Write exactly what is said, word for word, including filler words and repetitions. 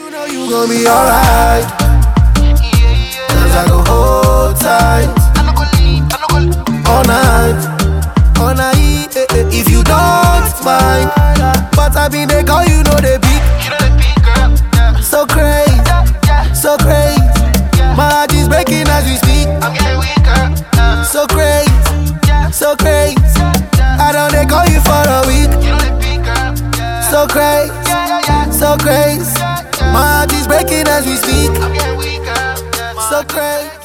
You know you gon' be alright, cause I go hold tight all night, all night, eh, eh. If you don't mind, but I been they call you know they beat. So crazy, so crazy. My heart is breaking as we speak. So crazy, so crazy. I don't they call you for a week. So crazy, so crazy. My heart is breaking as we speak. So crazy.